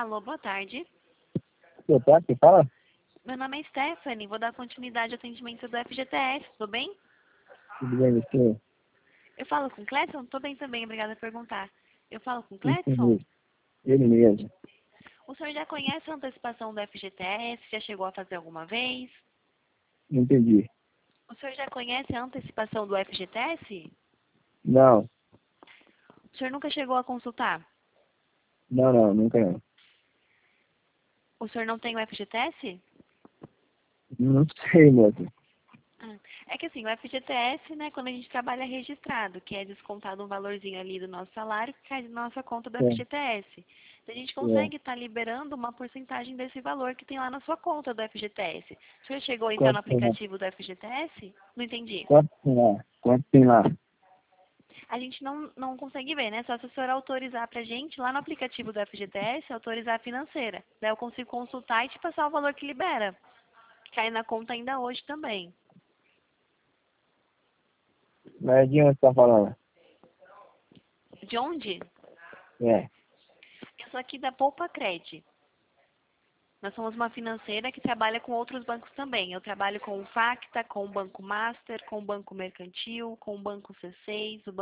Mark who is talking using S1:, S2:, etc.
S1: Alô, boa tarde.
S2: Boa tarde, quem fala?
S1: Meu nome é Stephanie, vou dar continuidade ao atendimento do FGTS, tudo bem?
S2: Tudo bem, você?
S1: Eu falo com o Cledson? Tô bem também, obrigada por perguntar. Eu falo com o Cledson?
S2: Entendi. Ele mesmo.
S1: O senhor já conhece a antecipação do FGTS? Já chegou a fazer alguma vez?
S2: Entendi.
S1: O senhor já conhece a antecipação do FGTS?
S2: Não,
S1: O senhor nunca chegou a consultar?
S2: não, nunca não.
S1: O senhor não tem o FGTS?
S2: Não sei, moço.
S1: É que assim, o FGTS, né, quando a gente trabalha registrado, que é descontado um valorzinho ali do nosso salário, que cai na nossa conta do
S2: É,
S1: FGTS. Então, a gente
S2: é.
S1: consegue estar liberando uma porcentagem desse valor que tem lá na sua conta do FGTS. O senhor chegou a entrar no
S2: Quanto tem lá?
S1: aplicativo do FGTS? Não entendi.
S2: Quanto tem lá? Quanto tem lá?
S1: A gente não consegue ver, né? Só se o senhor autorizar pra gente lá no aplicativo do FGTS, autorizar a financeira. Daí eu consigo consultar e te passar o valor que libera. Que cai na conta ainda hoje também.
S2: Mas de onde você tá falando?
S1: De onde?
S2: É.
S1: Eu sou aqui da Poupa Cred. Nós somos uma financeira que trabalha com outros bancos também. Eu trabalho com o Facta, com o Banco Master, com o Banco Mercantil, com o Banco C6, o